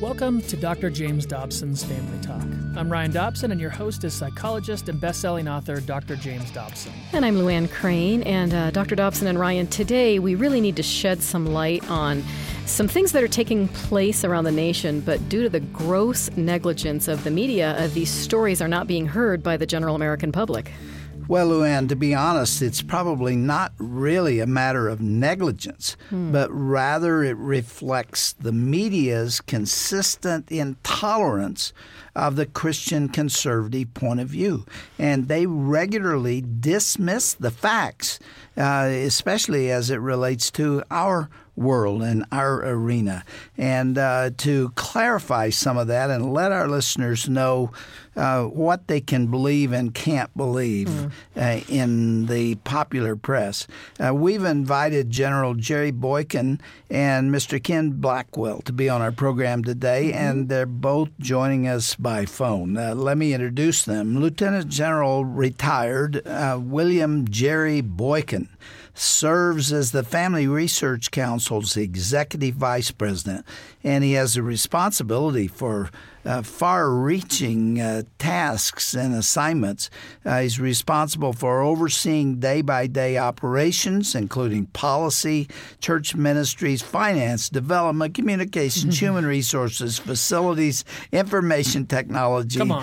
Welcome to Dr. James Dobson's Family Talk. I'm Ryan Dobson, and your host is psychologist and best-selling author Dr. James Dobson. And I'm Luann Crane. And Dr. Dobson and Ryan, today we really need to shed some light on some things that are taking place around the nation, but due to the gross negligence of the media, these stories are not being heard by the general American public. Well, Luann, to be honest, it's probably not really a matter of negligence, but rather it reflects the media's consistent intolerance of the Christian conservative point of view. And they regularly dismiss the facts, especially as it relates to our world and our arena. And to clarify some of that and let our listeners know what they can believe and can't believe in the popular press, we've invited General Jerry Boykin and Mr. Ken Blackwell to be on our program today, and they're both joining us by phone. Let me introduce them. Lieutenant General retired William Jerry Boykin serves as the Family Research Council's executive vice president, and he has a responsibility for far-reaching tasks and assignments. He's responsible for overseeing day-by-day operations, including policy, church ministries, finance, development, communications, human resources, facilities, information technology. Come on.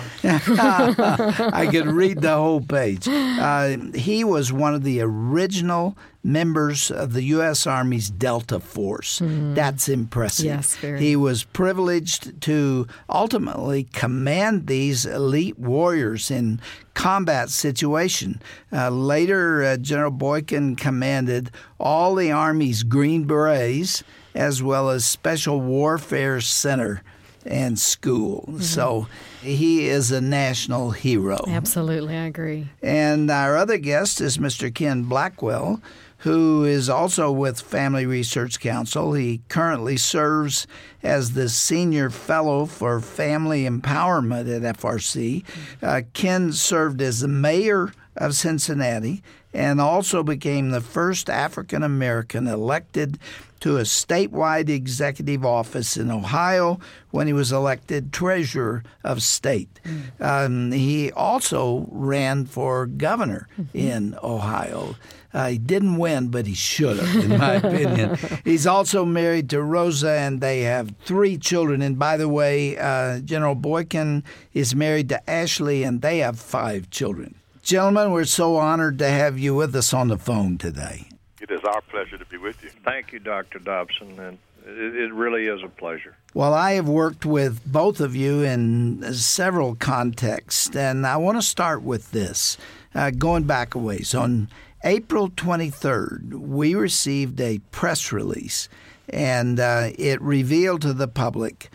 I could read the whole page. He was one of the original members of the U.S. Army's Delta Force. That's impressive. Yes, very. He was privileged to ultimately command these elite warriors in combat situation. Later, General Boykin commanded all the Army's Green Berets as well as Special Warfare Center and School. So he is a national hero. Absolutely, I agree. And our other guest is Mr. Ken Blackwell, who is also with Family Research Council. He currently serves as the Senior Fellow for Family Empowerment at FRC. Ken served as the mayor of Cincinnati and also became the first African American elected to a statewide executive office in Ohio when he was elected treasurer of state. He also ran for governor in Ohio. He didn't win, but he should have, in my opinion. He's also married to Rosa, and they have 3 children. And by the way, General Boykin is married to Ashley, and they have 5 children. Gentlemen, we're so honored to have you with us on the phone today. It is our pleasure to be with you. Thank you, Dr. Dobson, and it really is a pleasure. Well, I have worked with both of you in several contexts, and I want to start with this, going back a ways. On April 23rd, we received a press release, and it revealed to the public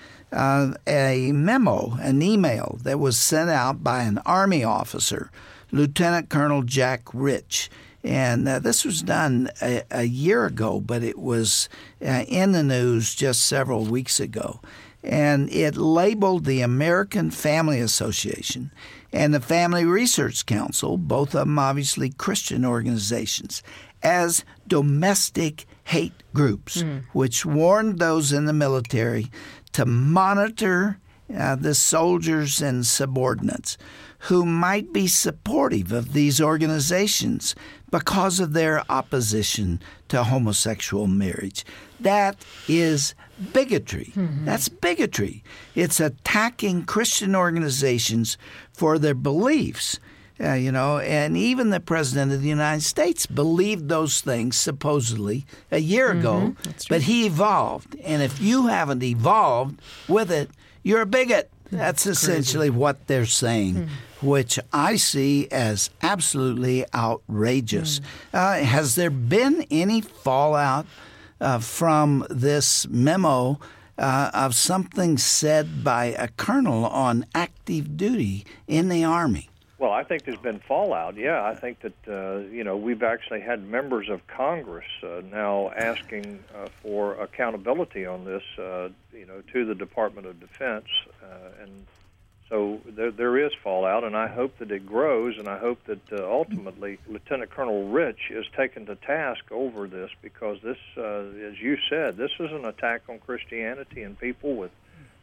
a memo, an email that was sent out by an Army officer, Lieutenant Colonel Jack Rich. And this was done a year ago, but it was in the news just several weeks ago. And it labeled the American Family Association and the Family Research Council, both of them obviously Christian organizations, as domestic hate groups, which warned those in the military to monitor the soldiers and subordinates who might be supportive of these organizations because of their opposition to homosexual marriage. That is bigotry. That's bigotry. It's attacking Christian organizations for their beliefs. And even the President of the United States believed those things supposedly a year ago, but he evolved. And if you haven't evolved with it, you're a bigot. That's essentially what they're saying, which I see as absolutely outrageous. Has there been any fallout from this memo of something said by a colonel on active duty in the Army? Well, I think there's been fallout, yeah. I think that, we've actually had members of Congress now asking for accountability on this, to the Department of Defense. And so there is fallout, and I hope that it grows, and I hope that ultimately Lieutenant Colonel Rich is taken to task over this, because this, as you said, this is an attack on Christianity and people with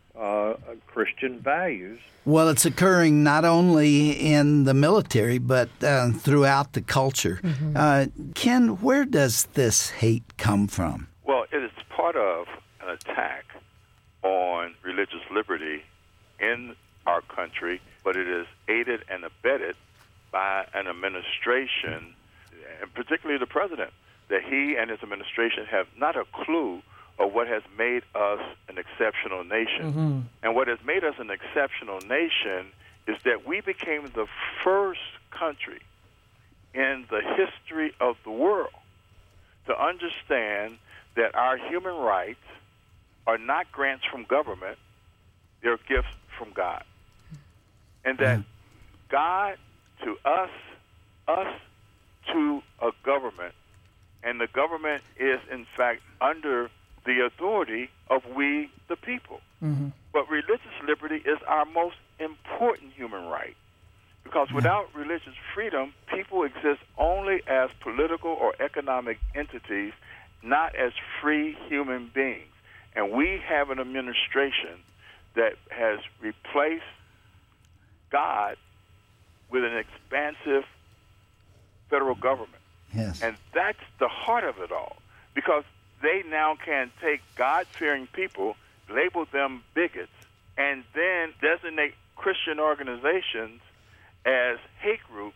Christian values. Well, it's occurring not only in the military, but throughout the culture. Ken, where does this hate come from? Well, it is part of an attack on religious liberty in our country, but it is aided and abetted by an administration, and particularly the president, that he and his administration have not a clue of what has made us an exceptional nation. And what has made us an exceptional nation is that we became the first country in the history of the world to understand that our human rights are not grants from government, they're gifts from God. And that God to us to a government, and the government is in fact under the authority of we the people. But religious liberty is our most important human right, because without religious freedom, people exist only as political or economic entities, not as free human beings. And we have an administration that has replaced God with an expansive federal government. Yes. And that's the heart of it all, because they now can take God-fearing people, label them bigots, and then designate Christian organizations as hate groups,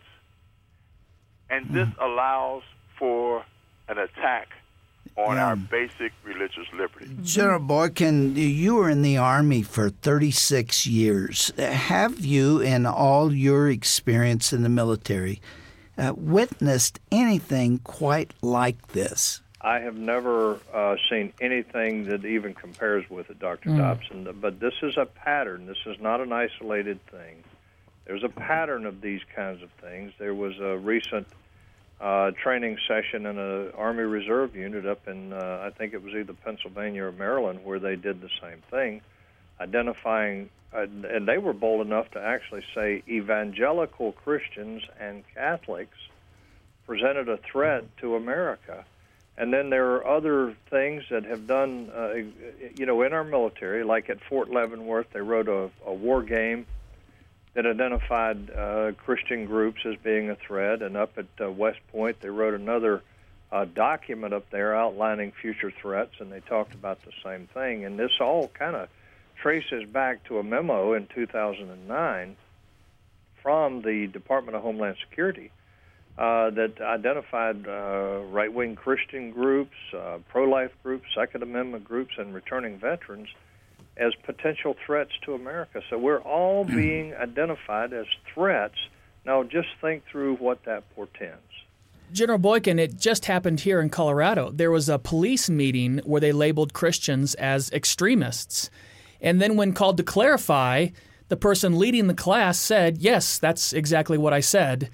and this allows for an attack on our basic religious liberty. General Boykin, you were in the Army for 36 years. Have you, in all your experience in the military, witnessed anything quite like this? I have never seen anything that even compares with it, Dr. Dobson. But this is a pattern. This is not an isolated thing. There's a pattern of these kinds of things. There was a recent training session in an Army Reserve unit up in, I think it was either Pennsylvania or Maryland, where they did the same thing, identifying, and they were bold enough to actually say evangelical Christians and Catholics presented a threat to America. And then there are other things that have done, in our military, like at Fort Leavenworth, they wrote a war game that identified Christian groups as being a threat. And up at West Point, they wrote another document up there outlining future threats, and they talked about the same thing. And this all kind of traces back to a memo in 2009 from the Department of Homeland Security that identified right-wing Christian groups, pro-life groups, Second Amendment groups, and returning veterans as potential threats to America. So we're all being identified as threats. Now just think through what that portends. General Boykin, it just happened here in Colorado. There was a police meeting where they labeled Christians as extremists. And then when called to clarify, the person leading the class said, yes, that's exactly what I said.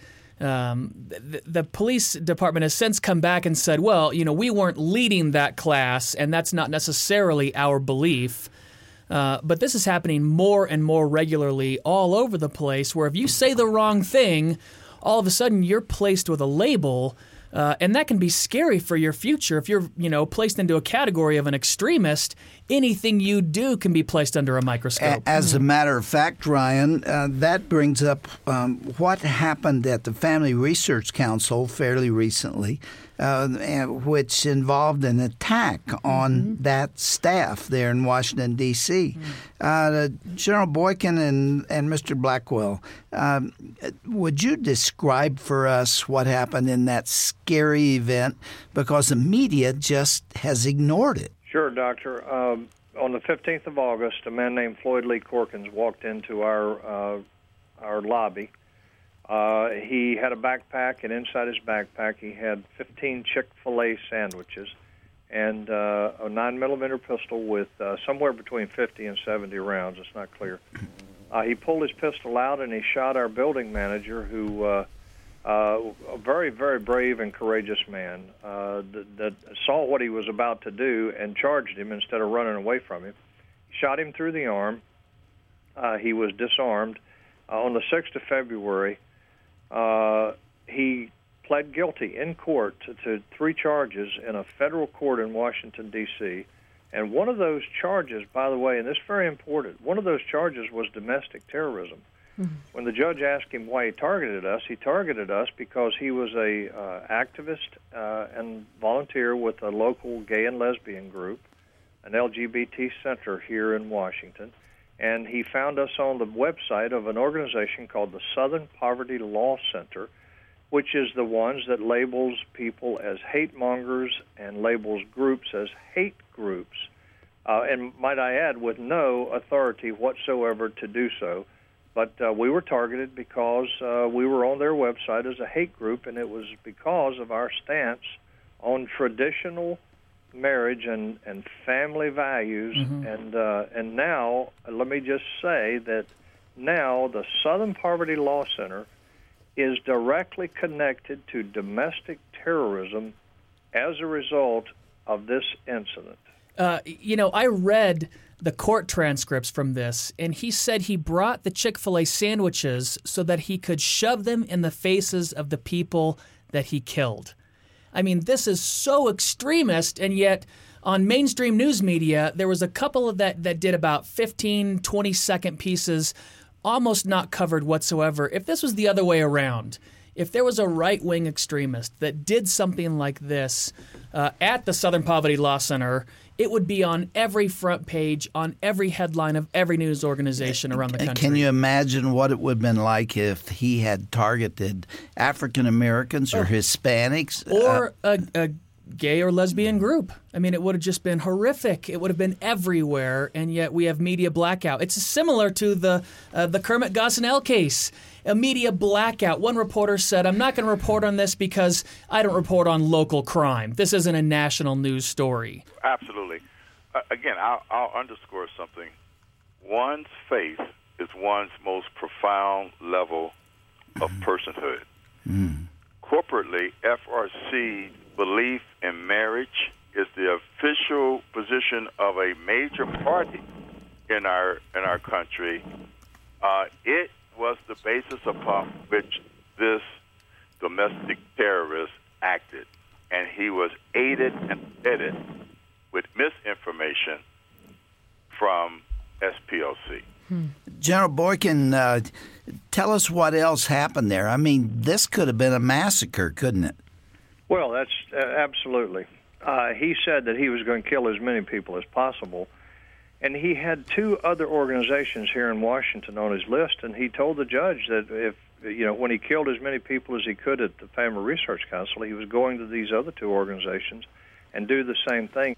The police department has since come back and said, well, we weren't leading that class, and that's not necessarily our belief. But this is happening more and more regularly all over the place, where if you say the wrong thing, all of a sudden you're placed with a label, and that can be scary for your future. If you're, placed into a category of an extremist, anything you do can be placed under a microscope. As a matter of fact, Ryan, that brings up what happened at the Family Research Council fairly recently, which involved an attack on that staff there in Washington, D.C. General Boykin and Mr. Blackwell, would you describe for us what happened in that scary event? Because the media just has ignored it. Sure, Doctor. On the 15th of August, a man named Floyd Lee Corkins walked into our lobby. He had a backpack, and inside his backpack he had 15 Chick-fil-A sandwiches and a 9mm pistol with somewhere between 50 and 70 rounds. It's not clear. He pulled his pistol out, and he shot our building manager, who a very, very brave and courageous man that saw what he was about to do and charged him instead of running away from him. He shot him through the arm. He was disarmed. On the 6th of February, he pled guilty in court to 3 charges in a federal court in Washington, D.C., And one of those charges, by the way, and this is very important, one of those charges was domestic terrorism. Mm-hmm. When the judge asked him why he targeted us because he was a activist and volunteer with a local gay and lesbian group, an LGBT center here in Washington. And he found us on the website of an organization called the Southern Poverty Law Center, which is the ones that labels people as hate mongers and labels groups as hate groups. And might I add, with no authority whatsoever to do so. But we were targeted because we were on their website as a hate group, and it was because of our stance on traditional marriage and family values. Mm-hmm. And now, let me just say that now the Southern Poverty Law Center is directly connected to domestic terrorism as a result of this incident. I read the court transcripts from this, and he said he brought the Chick-fil-A sandwiches so that he could shove them in the faces of the people that he killed. I mean, this is so extremist, and yet on mainstream news media, there was a couple of that did about 15, 20-second pieces, almost not covered whatsoever. If this was the other way around, if there was a right-wing extremist that did something like this at the Southern Poverty Law Center, it would be on every front page, on every headline of every news organization around the country. Can you imagine what it would have been like if he had targeted African Americans or Hispanics? Or a gay or lesbian group. I mean, it would have just been horrific. It would have been everywhere, and yet we have media blackout. It's similar to the Kermit Gosnell case, a media blackout. One reporter said, I'm not going to report on this because I don't report on local crime. This isn't a national news story. Absolutely. Again, I'll underscore something. One's faith is one's most profound level of personhood. Mm. Corporately, FRC belief in marriage is the official position of a major party in our country. It was the basis upon which this domestic terrorist acted, and he was aided and abetted with misinformation from SPLC. General Boykin, tell us what else happened there. I mean, this could have been a massacre, couldn't it? Well, that's absolutely. He said that he was going to kill as many people as possible, and he had two other organizations here in Washington on his list, and he told the judge that when he killed as many people as he could at the Family Research Council, he was going to these other two organizations and do the same thing.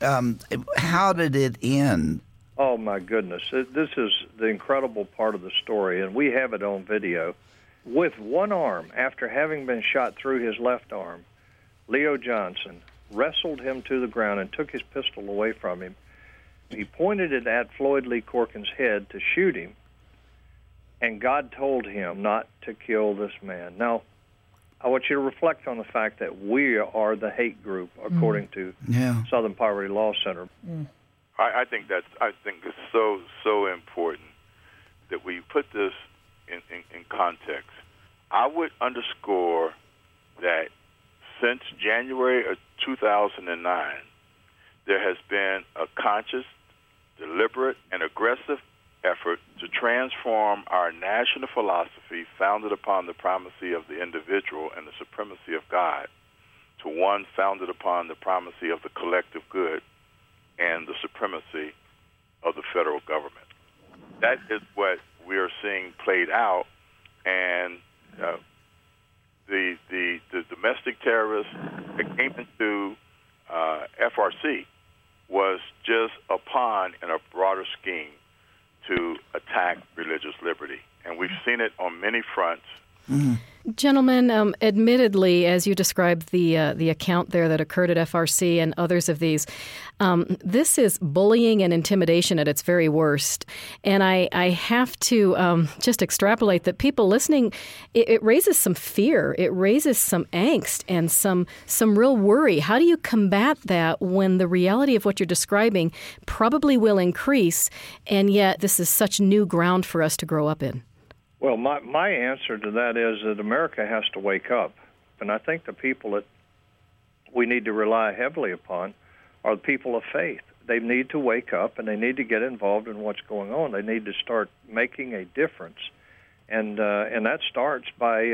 How did it end? Oh, my goodness. This is the incredible part of the story, and we have it on video. With one arm, after having been shot through his left arm, Leo Johnson wrestled him to the ground and took his pistol away from him. He pointed it at Floyd Lee Corkins' head to shoot him, and God told him not to kill this man. Now, I want you to reflect on the fact that we are the hate group, according to Southern Poverty Law Center. I think it's so important that we put this in context. I would underscore that since January of 2009, there has been a conscious, deliberate, and aggressive effort to transform our national philosophy founded upon the primacy of the individual and the supremacy of God to one founded upon the primacy of the collective good and the supremacy of the federal government. That is what we are seeing played out, and the domestic terrorists that came into FRC was just a pawn in a broader scheme to attack religious liberty, and we've seen it on many fronts. Mm-hmm. Gentlemen, admittedly, as you described the account there that occurred at FRC and others of these, this is bullying and intimidation at its very worst. And I have to just extrapolate that people listening, it raises some fear, it raises some angst and some real worry. How do you combat that when the reality of what you're describing probably will increase, and yet this is such new ground for us to grow up in? Well, my answer to that is that America has to wake up. And I think the people that we need to rely heavily upon are the people of faith. they need to wake up and they need to get involved in what's going on. They need to start making a difference, and that starts by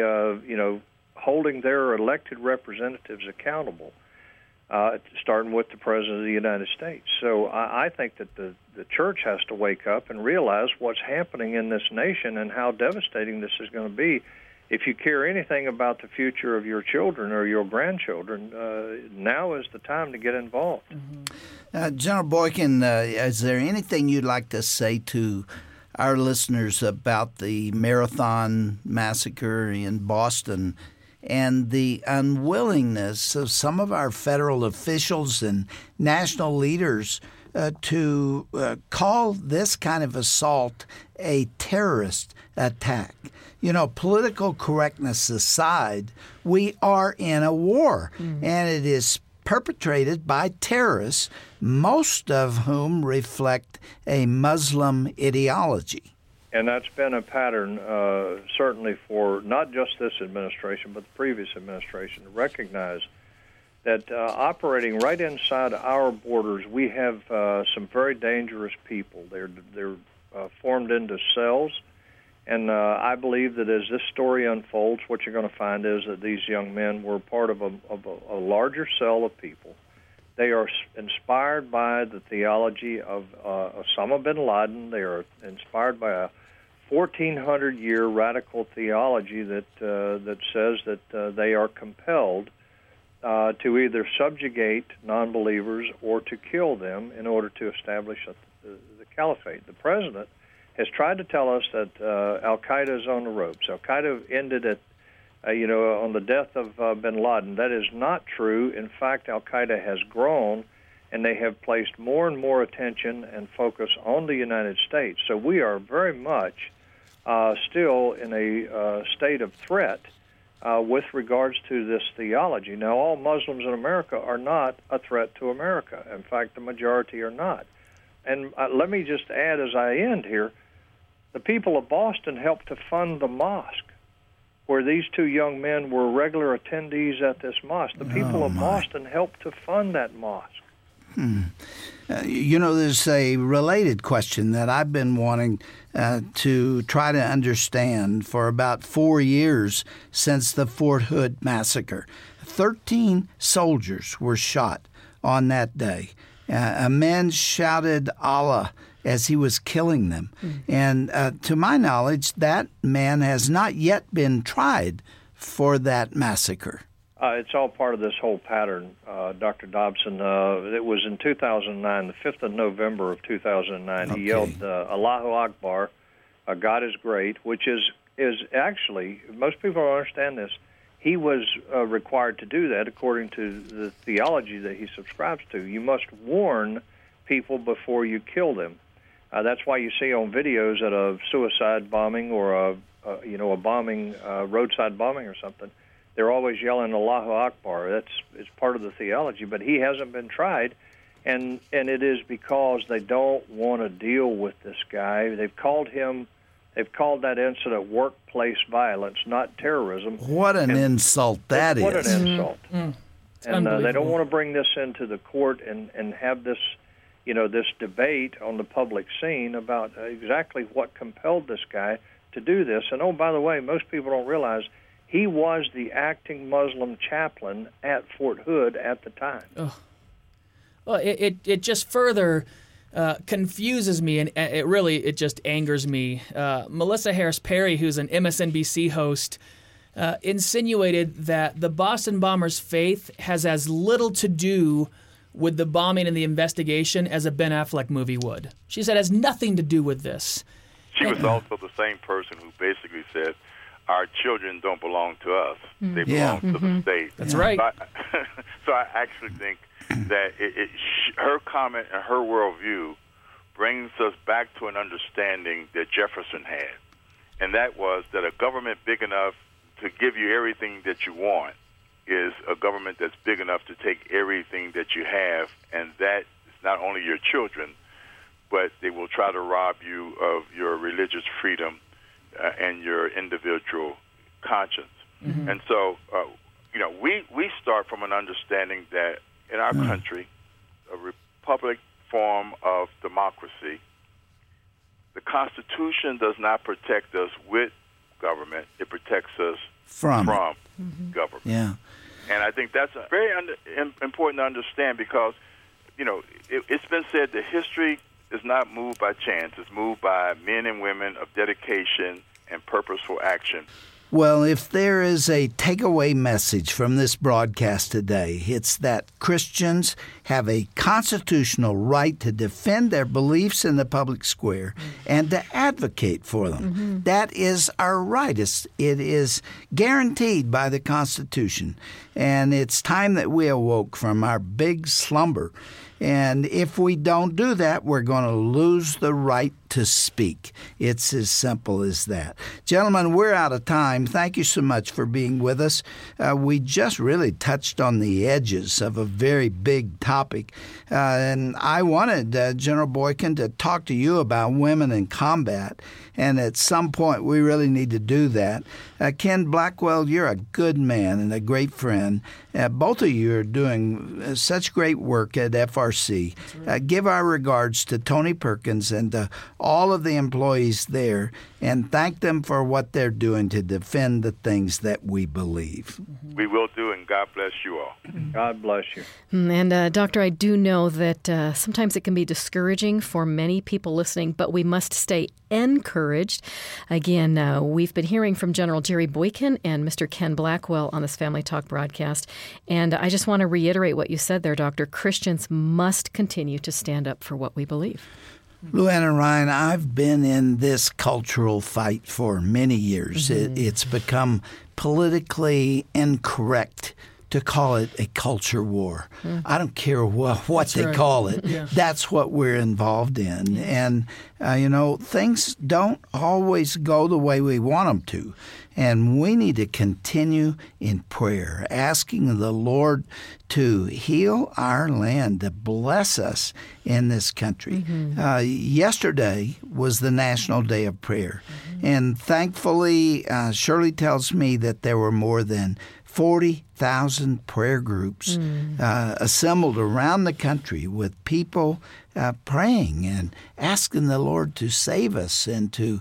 holding their elected representatives accountable, starting with the President of the United States. So I think that the church has to wake up and realize what's happening in this nation and how devastating this is going to be. If you care anything about the future of your children or your grandchildren, now is the time to get involved. General Boykin, is there anything you'd like to say to our listeners about the Marathon Massacre in Boston and the unwillingness of some of our federal officials and national leaders to call this kind of assault a terrorist attack? Political correctness aside, we are in a war, and it is perpetrated by terrorists, most of whom reflect a Muslim ideology. And that's been a pattern, certainly for not just this administration, but the previous administration, to recognize that operating right inside our borders, we have some very dangerous people. They're formed into cells, and I believe that as this story unfolds, what you're going to find is that these young men were part of a larger cell of people. They are inspired by the theology of Osama bin Laden. They are inspired by a 1,400-year radical theology that says that they are compelled to either subjugate non-believers or to kill them in order to establish the caliphate. The president has tried to tell us that Al-Qaeda is on the ropes. Al-Qaeda ended at, on the death of bin Laden. That is not true. In fact, Al-Qaeda has grown, and they have placed more and more attention and focus on the United States. So we are very much still in a state of threat with regards to this theology. Now, all Muslims in America are not a threat to America. In fact, the majority are not. And let me just add as I end here, the people of Boston helped to fund the mosque where these two young men were regular attendees at this mosque. The people of Boston helped to fund that mosque. There's a related question that I've been wanting to try to understand for about 4 years since the Fort Hood massacre. 13 soldiers were shot on that day. A man shouted Allah as he was killing them. And to my knowledge, that man has not yet been tried for that massacre. It's all part of this whole pattern, Dr. Dobson. It was in 2009, the 5th of November of 2009. Okay. He yelled, Allahu Akbar, God is great, which is actually, most people don't understand this, he was required to do that according to the theology that he subscribes to. You must warn people before you kill them. That's why you see on videos at a suicide bombing or a bombing, roadside bombing or something, they're always yelling Allahu Akbar. It's part of the theology, but he hasn't been tried, and it is because they don't want to deal with this guy. They've called that incident workplace violence, not terrorism. What an insult that is. What an insult. And they don't want to bring this into the court and have this, this debate on the public scene about exactly what compelled this guy to do this. And, oh, by the way, most people don't realize he was the acting Muslim chaplain at Fort Hood at the time. Oh. Well, it just further confuses me, and it just angers me. Melissa Harris Perry, who's an MSNBC host, insinuated that the Boston bombers' faith has as little to do with the bombing and the investigation as a Ben Affleck movie would. She said it has nothing to do with this. She was also the same person who basically said, our children don't belong to us. They belong to the state. That's right. So I actually think that her comment and her worldview brings us back to an understanding that Jefferson had, and that was that a government big enough to give you everything that you want is a government that's big enough to take everything that you have, and that is not only your children, but they will try to rob you of your religious freedom and your individual conscience. Mm-hmm. And so, we start from an understanding that in our country, a republic form of democracy. The Constitution does not protect us with government. It protects us from government. Yeah. And I think that's very important to understand because, it's been said that history is not moved by chance. It's moved by men and women of dedication and purposeful action. Well, if there is a takeaway message from this broadcast today, it's that Christians have a constitutional right to defend their beliefs in the public square and to advocate for them. Mm-hmm. That is our right. It is guaranteed by the Constitution. And it's time that we awoke from our big slumber. And if we don't do that, we're going to lose the right to speak. It's as simple as that. Gentlemen, we're out of time. Thank you so much for being with us. We just really touched on the edges of a very big topic. And I wanted General Boykin to talk to you about women in combat. And at some point, we really need to do that. Ken Blackwell, you're a good man and a great friend. Both of you are doing such great work at FRC. Right. Give our regards to Tony Perkins and to all of the employees there, and thank them for what they're doing to defend the things that we believe. We will do, and God bless you all. God bless you. And, Doctor, I do know that sometimes it can be discouraging for many people listening, but we must stay encouraged. Again, we've been hearing from General Jerry Boykin and Mr. Ken Blackwell on this Family Talk broadcast, and I just want to reiterate what you said there, Doctor. Christians must continue to stand up for what we believe. Luann and Ryan, I've been in this cultural fight for many years. Mm-hmm. It's become politically incorrect to call it a culture war. Mm. I don't care what they call it. Yeah. That's what we're involved in. And, things don't always go the way we want them to. And we need to continue in prayer, asking the Lord to heal our land, to bless us in this country. Mm-hmm. Yesterday was the National Day of Prayer. Mm-hmm. And thankfully, Shirley tells me that there were more than 40,000 prayer groups assembled around the country with people praying and asking the Lord to save us and to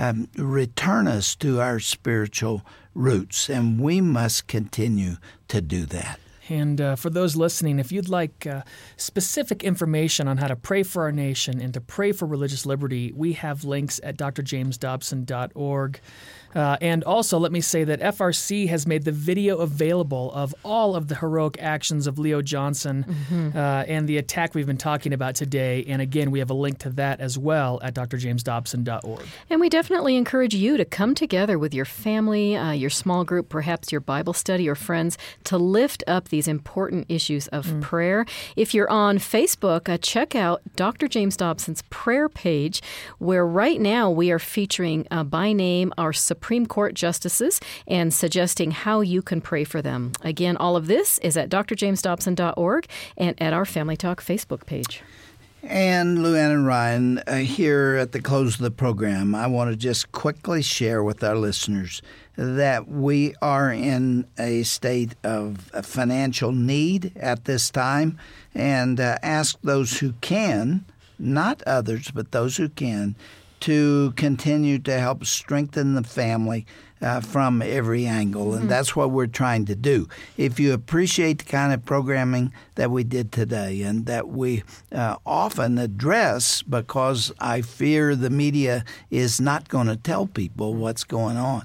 return us to our spiritual roots. And we must continue to do that. And for those listening, if you'd like specific information on how to pray for our nation and to pray for religious liberty, we have links at drjamesdobson.org. And also, let me say that FRC has made the video available of all of the heroic actions of Leo Johnson and the attack we've been talking about today. And again, we have a link to that as well at drjamesdobson.org. And we definitely encourage you to come together with your family, your small group, perhaps your Bible study or friends, to lift up these important issues of prayer. If you're on Facebook, check out Dr. James Dobson's prayer page, where right now we are featuring by name our Supreme Court justices and suggesting how you can pray for them. Again, all of this is at drjamesdobson.org and at our Family Talk Facebook page. And Luann and Ryan, here at the close of the program, I want to just quickly share with our listeners that we are in a state of financial need at this time, and ask those who can, not others, but those who can, to continue to help strengthen the family from every angle. And that's what we're trying to do. If you appreciate the kind of programming that we did today and that we often address, because I fear the media is not going to tell people what's going on,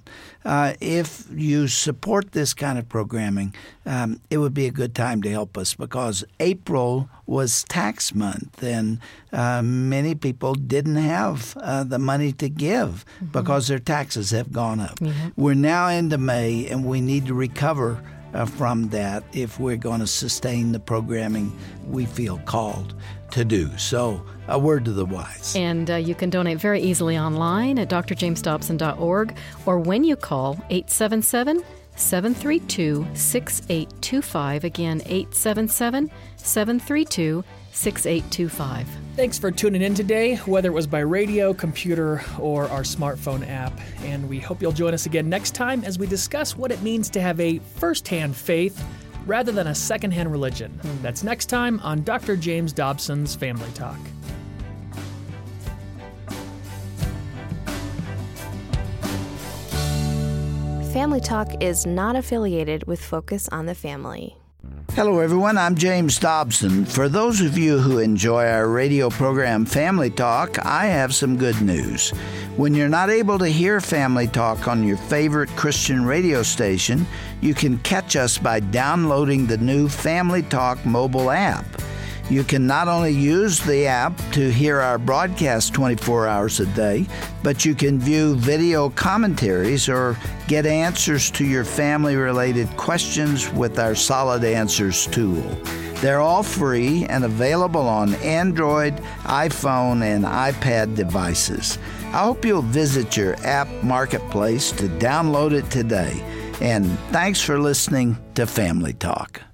if you support this kind of programming, it would be a good time to help us, because April was tax month, and many people didn't have the money to give because their taxes have gone up. We're now into May, and we need to recover from that if we're going to sustain the programming we feel called to do. So, a word to the wise. And you can donate very easily online at drjamesdobson.org, or when you call 877-732-6825. Again, 877-732-6825. Thanks for tuning in today, whether it was by radio, computer, or our smartphone app. And we hope you'll join us again next time as we discuss what it means to have a first-hand faith rather than a secondhand religion. That's next time on Dr. James Dobson's Family Talk. Family Talk is not affiliated with Focus on the Family. Hello, everyone. I'm James Dobson. For those of you who enjoy our radio program Family Talk, I have some good news. When you're not able to hear Family Talk on your favorite Christian radio station, you can catch us by downloading the new Family Talk mobile app. You can not only use the app to hear our broadcast 24 hours a day, but you can view video commentaries or get answers to your family-related questions with our Solid Answers tool. They're all free and available on Android, iPhone, and iPad devices. I hope you'll visit your app marketplace to download it today. And thanks for listening to Family Talk.